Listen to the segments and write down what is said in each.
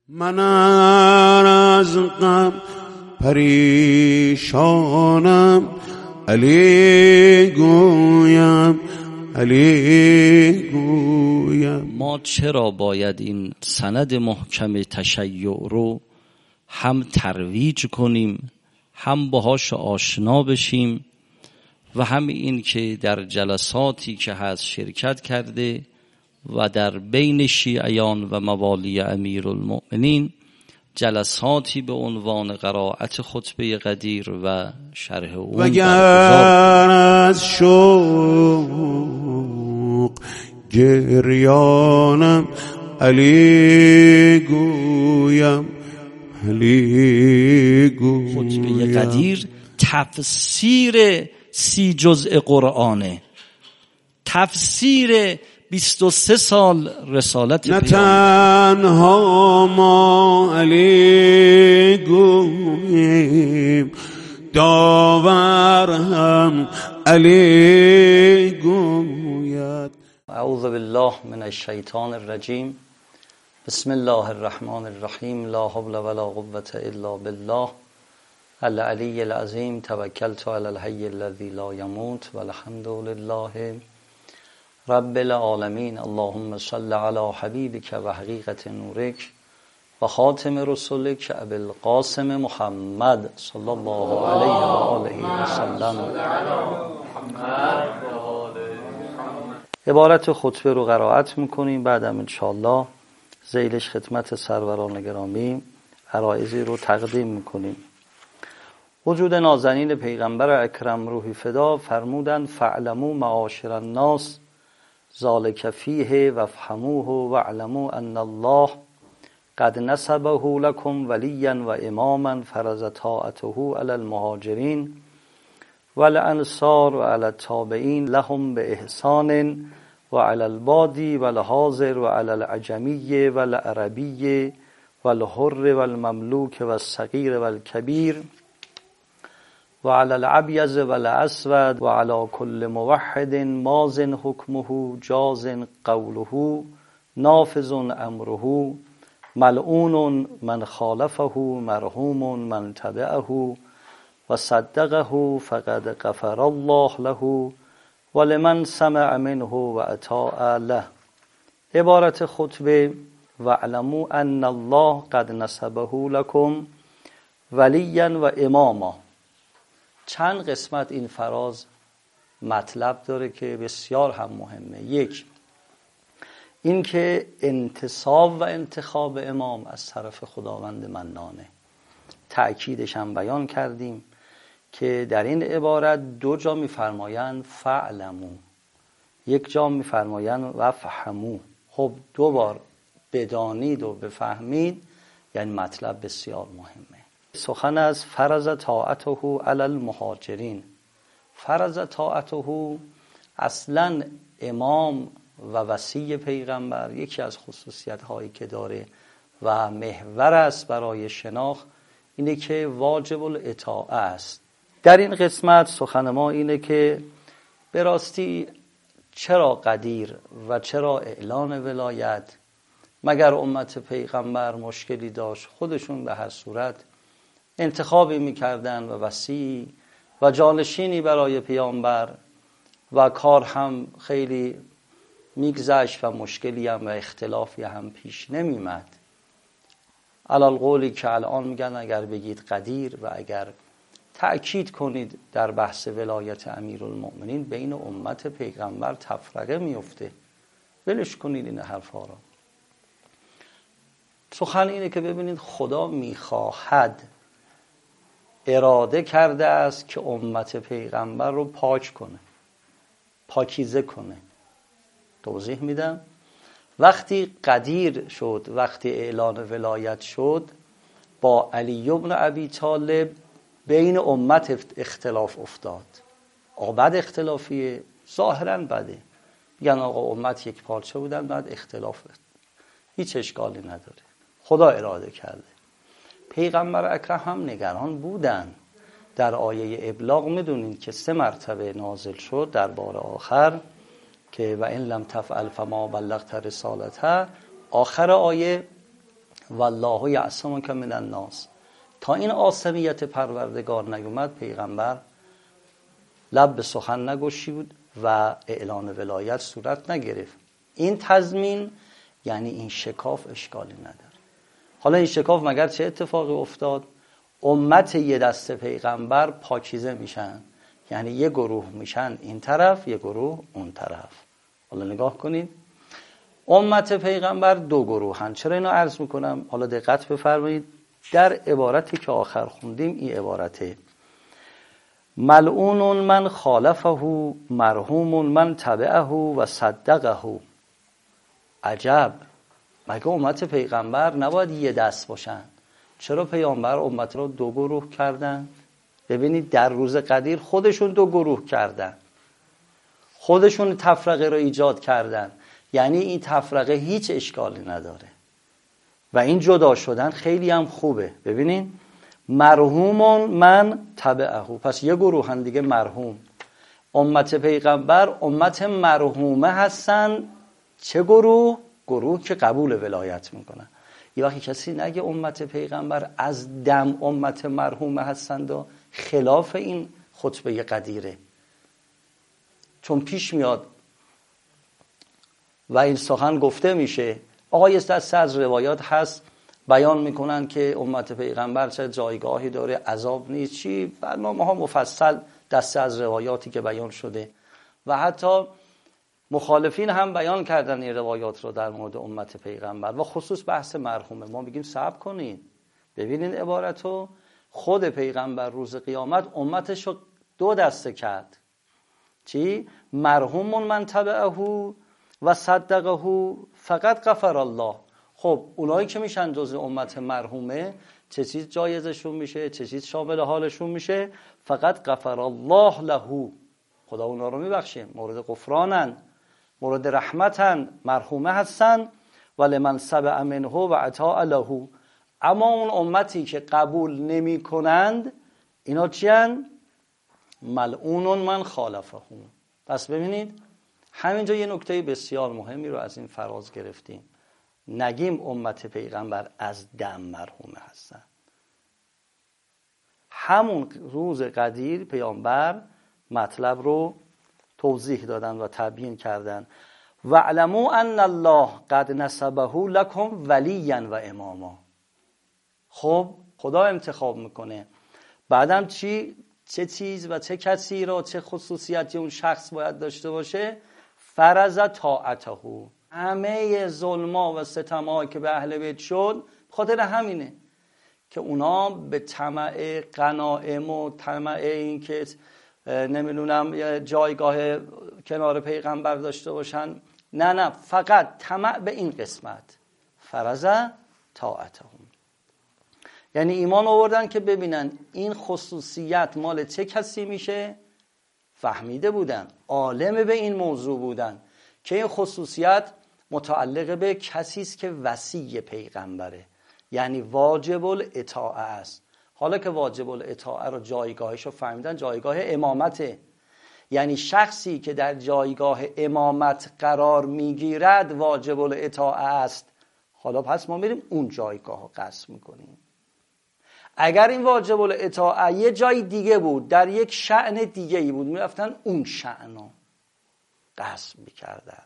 من از غم پریشانم، علی گویم علی گویم. ما چرا باید این سند محکم تشیع رو هم ترویج کنیم، هم باهاش آشنا بشیم و هم این که در جلساتی که هست شرکت کرده و در بین شیعیان و موالی امیرالمؤمنین جلساتی به عنوان قرائت خطبه قدیر و شرح اون وگر از شوق گریانم، علی گویم علی گویم. خطبه قدیر تفسیر 30 جزء قرآنه، تفسیر 23 سال رسالت نه پیامبر. تنها ما علی گوییم، داور هم علی گوید. اعوذ بالله من الشیطان الرجیم. بسم الله الرحمن الرحیم. لا حول ولا قوة الا بالله العلی العظیم. توکلت علی الحی الذی لا یموت والحمد لله رب العالمین. اللهم صل علی حبیبک و حقیقت نورک و خاتم رسولک ابی القاسم محمد صلی الله علیه و آله و سلم. عبارت خطبه رو قرائت میکنیم، بعدم انشاءالله ذیلش خدمت سروران گرامی عرایضی رو تقدیم میکنیم. وجود نازنین پیغمبر اکرم روحی فدا فرمودند فاعلموا معاشر الناس ذالک فیه وافهموه واعلموا ان الله قد نسبه لكم ولیا و اماما فرض طاعته علی المهاجرین والانصار و علی التابعین لهم باحسان و علی البادی والحاضر و علی العجمی والعربی والحر والمملوک والصغیر والکبیر و علی الابیض والاسود و علی کل موحد ماض حکمه جاز قوله نافذ امره ملعون من خالفه مرحوم من تبعه و صدقه فقد غفر الله له ولمن سمع منه و اطاع له. عبارت خطبه واعلموا ان الله قد نسبه لكم ولیا و اماما. چند قسمت این فراز مطلب داره که بسیار هم مهمه. یک، این که انتصاب و انتخاب امام از طرف خداوند منانه. تأکیدش هم بیان کردیم که در این عبارت 2 جا میفرمایند فعلمو، 1 جا میفرمایند وفهمو. خب 2 بار بدانید و بفهمید یعنی مطلب بسیار مهمه. سخن از فرض طاعته علی المهاجرین. فرض طاعته اصلا امام و وصی پیغمبر یکی از خصوصیت هایی که داره و محور است برای شناخت اینه که واجب الاطاعه است. در این قسمت سخن ما اینه که به راستی چرا قدیر و چرا اعلان ولایت؟ مگر امت پیغمبر مشکلی داشت؟ خودشون به هر صورت انتخابی میکردن و وصی و جانشینی برای پیامبر و کار هم خیلی میگذشت و مشکلی هم و اختلافی هم پیش نمیمد. علال قولی که الان میگن اگر بگید قدیر و اگر تأکید کنید در بحث ولایت امیرالمؤمنین بین امت پیغمبر تفرقه میفته. ولش کنید این حرفا را. سخن اینه که ببینید خدا میخواهد، اراده کرده است که امت پیغمبر رو پاک کنه، پاکیزه کنه. توضیح میدم. وقتی قدیر شد، وقتی اعلان ولایت شد، با علی بن ابی طالب بین امت اختلاف افتاد. بد اختلافیه، ظاهرا بده. میگن آقا امت یک پارچه بودن بعد اختلاف، هیچ اشکالی نداره. خدا اراده کرده. پیغمبر اکرم هم نگران بودن. در آیه ابلاغ میدونید که 3 مرتبه نازل شد در بار آخر که و این لم تفعل فما بلغت رسالته. آخر آیه والله یعصمک من الناس. تا این عاصمیت پروردگار نیومد پیغمبر لب به سخن نگشود و اعلان ولایت صورت نگرفت. این تضمین یعنی این شکاف اشکالی نداره. حالا این شکاف مگر چه اتفاقی افتاد؟ امت یه دست پیغمبر پاکیزه میشن، یعنی یه گروه میشن این طرف، یه گروه اون طرف. حالا نگاه کنید، امت پیغمبر دو گروهن. چرا اینو عرض میکنم؟ حالا دقت بفرمایید. در عبارتی که آخر خوندیم این عبارته: ملعون من خالفه مرحوم من تبعه و صدقه. عجب، مگه امت پیغمبر نباید یه دست باشن؟ چرا پیامبر امت رو دو گروه کردن؟ ببینید در روز قدیر خودشون دو گروه کردن، خودشون تفرقه رو ایجاد کردن. یعنی این تفرقه هیچ اشکالی نداره و این جدا شدن خیلی هم خوبه. ببینید مرحوم من تبعه، پس یه گروه هم دیگه مرحوم. امت پیغمبر امت مرحومه هستن. چه گروه؟ گروه که قبول ولایت میکنن. یه وقتی کسی نگه امت پیغمبر از دم امت مرحومه هستند و خلاف این خطبه قدیره. چون پیش میاد و این سخن گفته میشه، آقای دسته از روایات هست بیان میکنن که امت پیغمبر چه جایگاهی داره، عذاب نیست، چی، برنامه ها مفصل دسته از روایاتی که بیان شده و حتی مخالفین هم بیان کردن این روایات رو در مورد امت پیغمبر و خصوص بحث مرحومه. ما میگیم صبر کنین، ببینین عبارتو. خود پیغمبر روز قیامت امتش رو دو دسته کرد. چی؟ مرحوم من تبعه و صدقه فقط غفر الله. خب اونایی که میشن جز امت مرحومه چه چیز جایزشون میشه، چه چیز شامل حالشون میشه؟ فقط غفر الله له، خدا اونا رو میبخشه، مورد غفرانن، مورد رحمتن، مرحومه هستن. ولی من سبع منه و اطاع له. اما اون امتی که قبول نمی کنند اینا چیان؟ ملعون من خالفهم. پس ببینید همینجا یه نکته بسیار مهمی رو از این فراز گرفتیم. نگیم امت پیغمبر از دم مرحومه هستن. همون روز قدیر پیامبر مطلب رو توضیح دادن و تبیین کردن. واعلموا ان الله قد نسبه لكم ولیا و اماما. خب خدا انتخاب میکنه بعدم چی، چه چیز و چه کسی رو، چه خصوصیتی اون شخص باید داشته باشه؟ فرض طاعته. همه ظلما و ستم‌ها که به اهل بیت شد خاطر همینه که اونا به طمع غنایم و طمع این که نمیدونم جایگاه کنار پیغمبر داشته باشن، نه فقط طمع به این قسمت. فرض طاعتهم، یعنی ایمان آوردن که ببینن این خصوصیت مال چه کسی میشه. فهمیده بودن، عالم به این موضوع بودن که این خصوصیت متعلق به کسی است که وصی پیغمبره، یعنی واجب الاطاعه است. حالا که واجب الاطاعه رو جایگاهش رو فهمیدن، جایگاه امامته، یعنی شخصی که در جایگاه امامت قرار میگیرد واجب الاطاعه است. حالا پس ما میریم اون جایگاه رو قصد میکنیم. اگر این واجب الاطاعه یه جای دیگه بود، در یک شأن دیگه ای بود، میرفتن اون شأن رو قصد میکردن.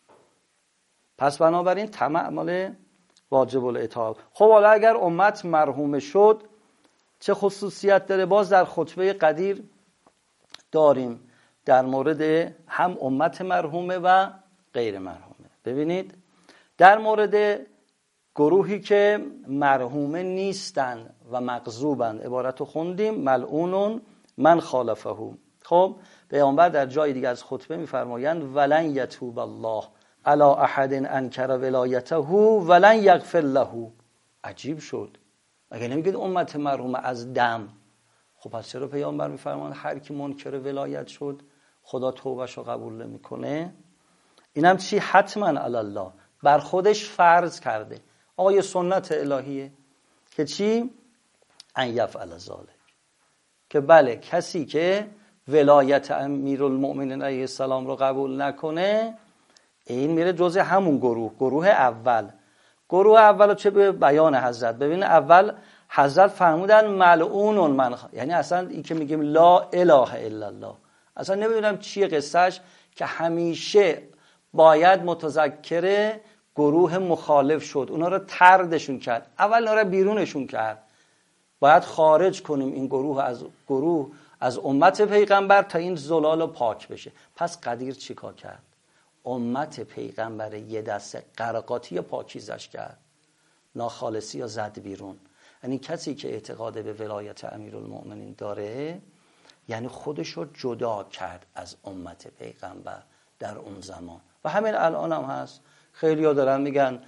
پس بنابراین طمع مال واجب الاطاعه. خب حالا اگر امت مرحوم شد چه خصوصیت داره؟ باز در خطبه قدیر داریم در مورد هم امت مرحومه و غیر مرحومه. ببینید در مورد گروهی که مرحومه نیستن و مغضوبن عبارت رو خوندیم، ملعون من خالفه. خب پیامبر در جای دیگر از خطبه میفرمایند ولن یتوب الله علی احد انکر ولایته ولن یغفر له. عجیب شد، مگه نمیگید امت مرحومه از دم؟ خب پس چرا پیامبر میفرمایند هر کی منکر ولایت شد خدا توبهشو قبول نمیکنه؟ اینم چی؟ حتما علی الله، بر خودش فرض کرده. آیه سنت الهیه که چی؟ ان یفعل ذلک، که بله کسی که ولایت امیرالمؤمنین علیه السلام رو قبول نکنه این میره جزء همون گروه اول. گروه اول چه به بیان حضرت. ببین اول حضرت فرمودن ملعون من یعنی اصلا این که میگیم لا اله الا الله اصلا نمیدونم چیه قصهش که همیشه باید متذکر گروه مخالف شد، اونا رو طردشون کرد، اول اونا رو بیرونشون کرد. باید خارج کنیم این گروه از امت پیغمبر تا این زلال پاک بشه. پس قدیر چیکار کرد؟ امت پیغمبر یه دسته قرقاتی پاکیزش کرد، ناخالصی یا زد بیرون. یعنی کسی که اعتقاد به ولایت امیرالمؤمنین داره یعنی خودش رو جدا کرد از امت پیغمبر در اون زمان و همین الان هم هست. خیلی ها دارن میگن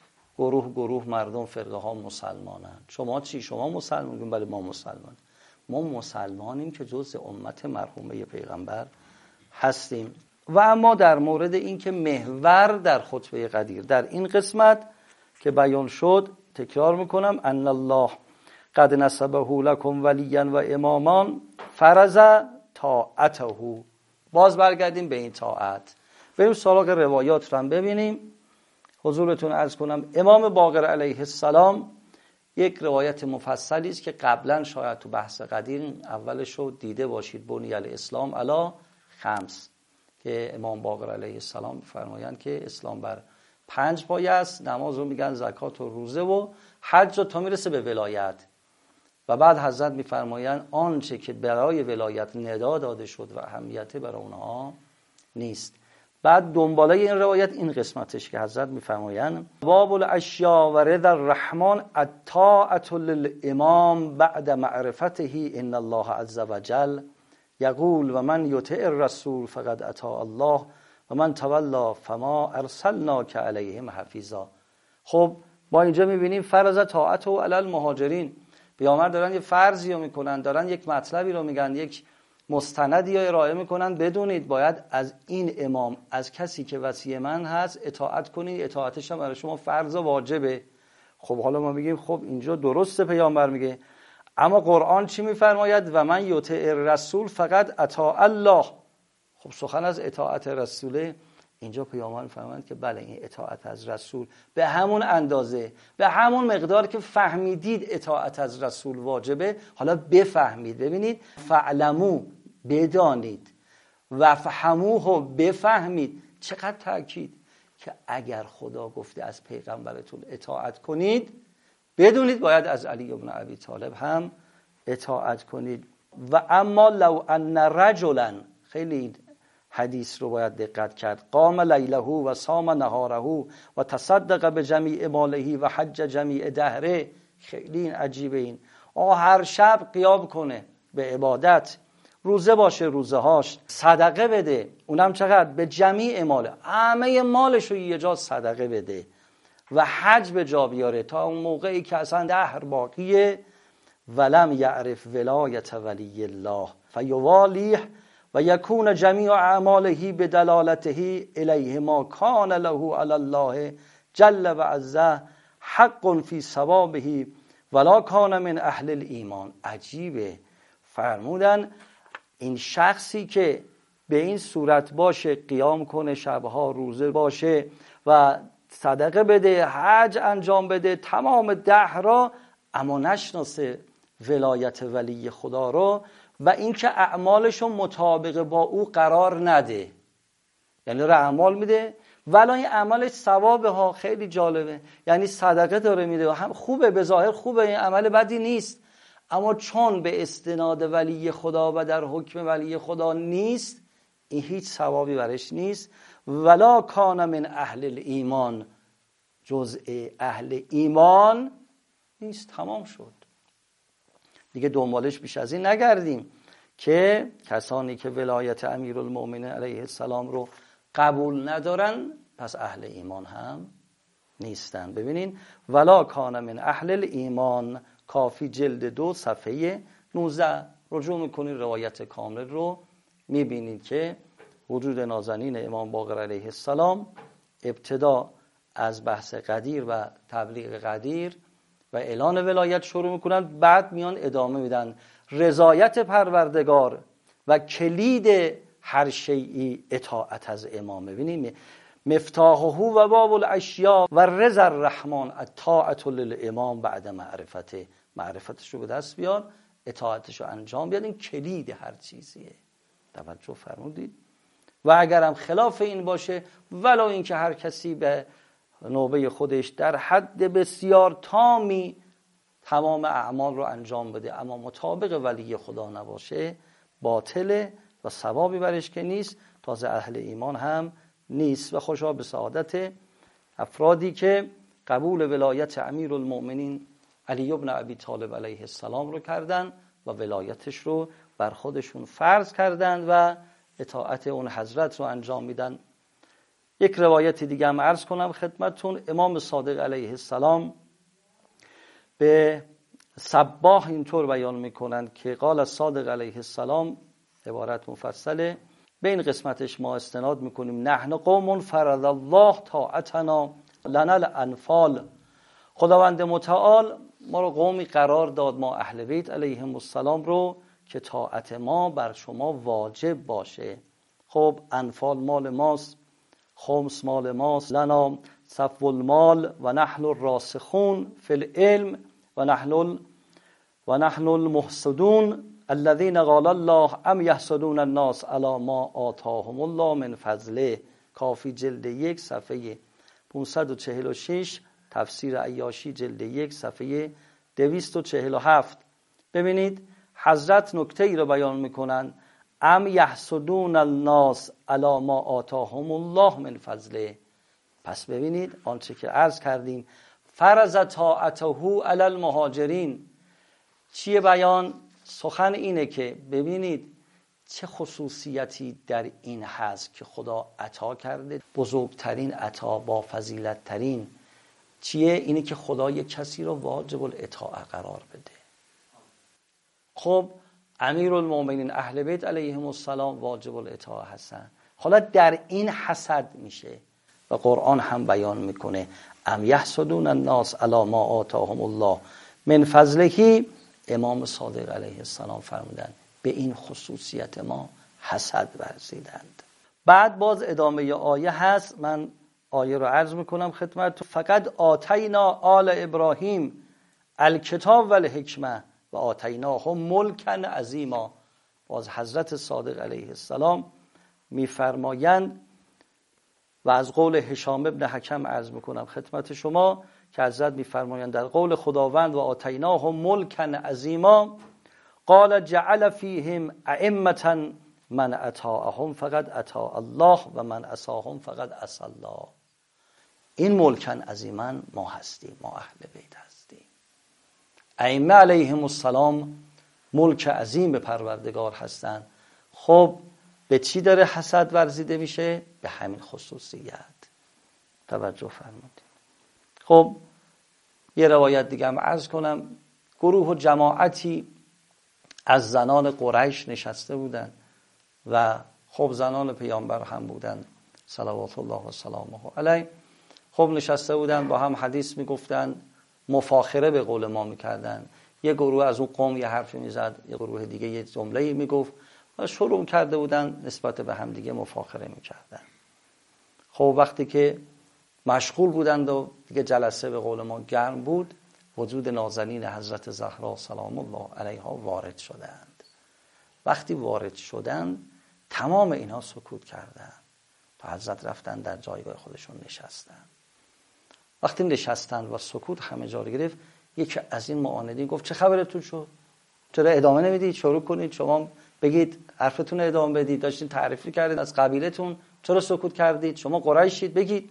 گروه مردم فرقه ها مسلمانن. شما چی؟ شما مسلمان؟ بله ما مسلمان. ما مسلمانیم که جزء امت مرحومه پیغمبر هستیم. و اما در مورد این که محور در خطبه قدیر در این قسمت که بیان شد، تکرار میکنم، ان الله قد نسبه لکم ولیا و اماما فرض طاعته. باز برگردیم به این طاعت، بریم سراغ روایات رو هم ببینیم. حضورتون عرض کنم امام باقر علیه السلام یک روایت مفصلی است که قبلا شاید تو بحث قدیر اولش رو دیده باشید، بنی الاسلام علی خمس، که امام باقر علیه السلام فرمایند که اسلام بر 5 پایه است. نماز رو میگن، زکات و روزه و حج تا میرسه به ولایت. و بعد حضرت میفرمایند آنچه که برای ولایت ندا داده شد و اهمیت برای اونها نیست. بعد دنباله این روایت این قسمتش که حضرت میفرمایند باب الاشیاء و رضا الرحمن الطاعة للامام بعد معرفته ان الله عز وجل یقول و من یطع الرسول فقد اطاع الله و من تولا فما ارسلناک علیهم حفیظا. خب با اینجا میبینیم فرض طاعت و علی المهاجرین. پیامبر دارن یه فرضی رو میکنن، دارن یک مطلبی رو میگن، یک مستندی رو ارائه میکنن. بدونید باید از این امام، از کسی که وصی من هست اطاعت کنید، اطاعتش هم برای شما فرض و واجبه. خب حالا ما میگیم خب اینجا درسته پیامبر میگه، اما قرآن چی میفرماید؟ و من یطع الرسول فقط اطاع الله. خب سخن از اطاعت رسوله. اینجا پیامبر فرمایند که بله این اطاعت از رسول به همون اندازه، به همون مقدار که فهمیدید اطاعت از رسول واجبه، حالا بفهمید. ببینید فعلمو، بدانید، و فهموه، بفهمید. چقدر تأکید که اگر خدا گفته از پیغمبرتون اطاعت کنید، بدونید باید از علی بن ابی طالب هم اطاعت کنید. و اما لو ان رجلا، خیلی حدیث رو باید دقت کرد، قام لیله و صام نهاره و تصدق به جمیع ماله و حج جمیع دهره. خیلی این عجیبه، این هر شب قیام کنه به عبادت، روزه باشه روزه هاش، صدقه بده، اونم چقدر؟ به جمیع ماله، همه مالش رو یه جا صدقه بده و حج به جا بیاره تا اون موقعی که اصلا دهر باقیه. ولم یعرف ولایت ولی الله فیوالیه و یکون جمیع اعماله بدلالته الیه ما کان له علی الله جل و عز حق فی ثوابه ولا کان من اهل الایمان. عجیبه. فرمودن این شخصی که به این صورت باشه، قیام کنه شبها، روزه باشه و صدقه بده، حج انجام بده، تمام دهرا، اما نشناسه ولایت ولی خدا رو و اینکه اعمالشو مطابق با او قرار نده، یعنی رو اعمال میده ولی این اعمالش ثوابه ها. خیلی جالبه، یعنی صدقه داره میده و هم خوبه، به ظاهر خوبه، این عمل بدی نیست، اما چون به استناد ولی خدا و در حکم ولی خدا نیست، این هیچ ثوابی برش نیست. ولا کان من اهل الایمان، جزء اهل ایمان نیست. تمام شد دیگه، دنبالش بیش از این نگردیم که کسانی که ولایت امیرالمؤمنین علیه السلام رو قبول ندارن پس اهل ایمان هم نیستن. ببینین ولا کان من اهل الایمان، کافی جلد 2 صفحه 19 رجوع میکنید، روایت کامل رو میبینید که وجود نازنین امام باقر علیه السلام ابتدا از بحث قدیر و تبلیغ قدیر و اعلان ولایت شروع میکنن، بعد میان ادامه میدن رضایت پروردگار و کلید هر شیئی اطاعت از امام. ببینید مفتاحه و باب الاشیاء و رضا الرحمن الطاعة للامام بعد معرفته. معرفتش رو به دست بیار، اطاعتش رو انجام بیاد، این کلید هر چیزیه. توجه فرمودید؟ و اگرم خلاف این باشه، ولو اینکه هر کسی به نوبه خودش در حد بسیار تامی تمام اعمال رو انجام بده، اما مطابق ولی خدا نباشه، باطله و ثوابی برش که نیست، تازه اهل ایمان هم نیست. و خوشا به سعادت افرادی که قبول ولایت امیر المؤمنین علی ابن ابی طالب علیه السلام رو کردن و ولایتش رو بر خودشون فرض کردن و اطاعت اون حضرت رو انجام میدن. یک روایت دیگه هم عرض کنم خدمتتون. امام صادق علیه السلام به صباح اینطور بیان میکنند که قال الصادق علیه السلام، عبارت مفصله، به این قسمتش ما استناد میکنیم: نحن قوم فرض الله طاعتنا لنا الانفال. خداوند متعال ما رو قومی قرار داد، ما اهل بیت علیهم السلام رو، که طاعت ما بر شما واجب باشه. خب انفال مال ماست، خمس مال ماست، لنا صفو المال و نحن الراسخون فی العلم و نحن المحسدون الذين قال الله ام یحسدون الناس علی ما آتاهم الله من فضله. کافی جلد 1 صفحه 546، تفسیر عیاشی جلد 1 صفحه 247. ببینید حضرت نکته ای رو بیان میکنن: ام یحسدون الناس علی ما آتاهم الله من فضله. پس ببینید آنچه که عرض کردیم، فرض طاعته علی المهاجرین. چیه بیان؟ سخن اینه که ببینید چه خصوصیتی در این هست که خدا عطا کرده، بزرگترین عطا، با فضیلت ترین. چیه؟ اینه که خدا یک کسی رو واجب الاطاعه قرار بده. خب امیر المؤمنین اهل بیت علیهم السلام واجب الاطاعه هستن. حالا در این حسد میشه و قرآن هم بیان میکنه: ام یحسدون الناس علی ما آتاهم الله من فضله. امام صادق علیه السلام فرمودن به این خصوصیت ما حسد ورزیدند. بعد باز ادامه آیه هست، من آیه رو عرض میکنم خدمت. فقط آتینا آل ابراهیم الکتاب و الحکمه و آتیناهم ملکا عظیما. باز حضرت صادق علیه السلام میفرمایند و از قول هشام ابن حکم عرض میکنم خدمت شما که حضرت میفرمایند در قول خداوند و آتیناهم ملکا عظیما قال جعل فیهم ائمة من اطاعهم فقد اطاع الله و من عصاهم فقد عصى الله. این ملکا عظیما ما هستیم، ما اهل بیت هستیم. ائمه علیهم السلام ملک عظیم پروردگار هستند. خب به چی داره حسد ورزیده میشه؟ به همین خصوصیت. توجه فرمودید. خب یه روایت دیگه هم عرض کنم. گروه و جماعتی از زنان قریش نشسته بودن و خب زنان پیامبر هم بودن صلوات الله و سلامه علیه. خب نشسته بودن با هم حدیث میگفتن، مفاخره به قول ما میکردن. یه گروه از اون قوم یه حرفی میزد، یه گروه دیگه یه جمله‌ای میگفت و شروع کرده بودن نسبت به هم دیگه مفاخره میکردن. خب وقتی که مشغول بودند و دیگه جلسه به قول ما گرم بود، وجود نازنین حضرت زهرا سلام الله علیها وارد شدند. وقتی وارد شدند تمام اینا سکوت کردند تا حضرت رفتن در جایگاه خودشون نشستند. وقتی نشستند و سکوت همه جا رو گرفت، یکی از این معاندین گفت چه خبرتون شد؟ چرا ادامه نمیدید؟ شروع کنید، شما بگید، حرفتون رو ادامه بدید. داشتین تعریف کردید از قبیلتون، چرا سکوت کردید؟ شما قریشید، بگید.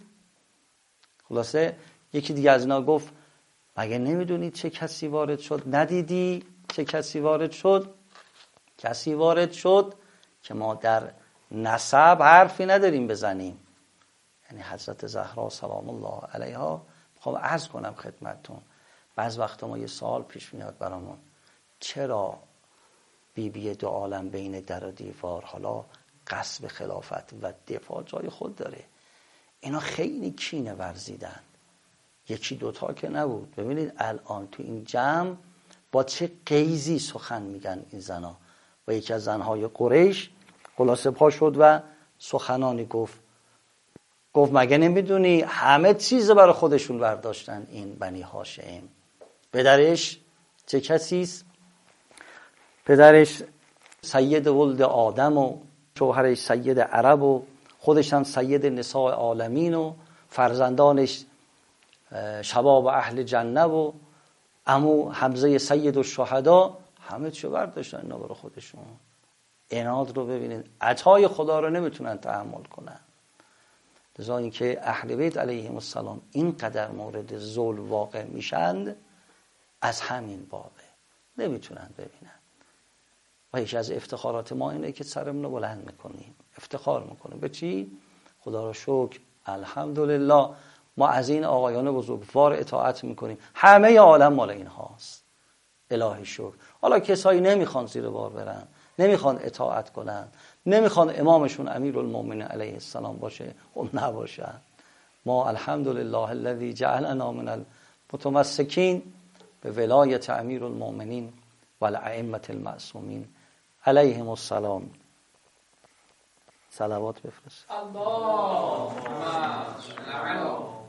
خلاصه یکی دیگه از اینا گفت مگه نمیدونید چه کسی وارد شد؟ ندیدی چه کسی وارد شد؟ کسی وارد شد که ما در نسب حرفی نداریم بزنیم، یعنی حضرت زهرا سلام الله علیها. خب عرض کنم خدمتتون، بعض وقتا ما یه سوال پیش میاد برامون، چرا بی دو عالم بین در و دیوار، حالا غصب خلافت و دفاع جای خود داره، اینا خیلی کینه ورزیدن، یکی دوتا که نبود. ببینید الان تو این جمع با چه غیظی سخن میگن این زنا. و یکی از زنهای قریش خلاصه پا شد و سخنانی گفت گفت مگه نمیدونی همه چیز برای خودشون برداشتن این بنی هاشم. پدرش چه کسیست؟ پدرش سید ولد آدم و شوهرش سید عرب و خودش هم سید نساء عالمین و فرزندانش شباب اهل جنه و عمو حمزه سید الشهدا، همه چیو برداشتن اینا برای خودشون. عناد رو ببینید، عطای خدا رو نمیتونن تحمل کنن. لذا اینکه اهل بیت علیهم السلام اینقدر مورد ذل واقع میشند از همین بابه، نمیتونن ببینن. و یکی از افتخارات ما اینه که سرمون رو بلند میکنیم، افتخار میکنیم. به چی؟ خدا رو شکر، الحمدلله ما از این آقایان بزرگوار اطاعت میکنیم، همه عالم مال این هاست، الهی شکر. حالا کسایی نمیخوان زیر بار برن، نمیخوان اطاعت کنن، نمیخوان امامشون امیرالمومنین علیه السلام باشه، خب نباشن. ما الحمدلله الذی جعلنا من المتمسکین به ولایت امیرالمومنین و الائمه المعصومین علیهم السلام. صلوات بفرست. اللهم